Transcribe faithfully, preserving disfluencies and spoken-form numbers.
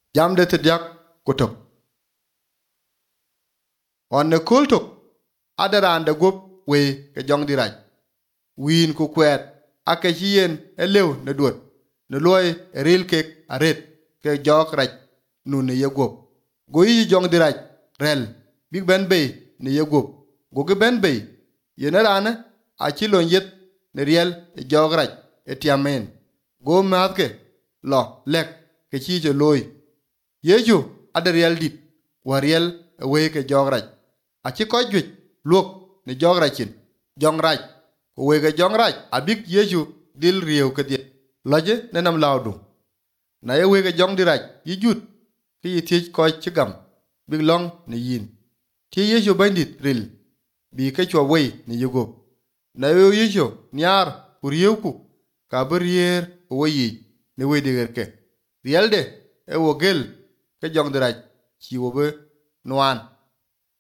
Jam de tidyak kutuk. On ne kultuk. Adara ande gup we ke jong diraj. Win ku kwet. Ake chien elew ne duot. Ne loy eril kek aret ke jok raj nu ne ye gup. Go yi jong diraj rel. Big ben bay ne ye gup. Go ge ben bay. Yene rane achilon yet ne riel e jok raj etiamen. Go maatke lo lek ke chi je loy. Yeju ade riel dit wa riel we ke jok raj. Achi ko juj luok ne jok rachin. Jong raj ko we ke jong raj abik yeju dil riew ke dit. Loje ne nam laudu. Na ye we ke jong diraj yi jut ki yi tij ko chigam big long ne yin. Ti yeju bandit ril bi ke chwa we ne yugop. Na ye yeju nyar ku riew ku ka berier we yi ne we diger ke. Riel de e wo gel ke jong diraj chi wo be nuan.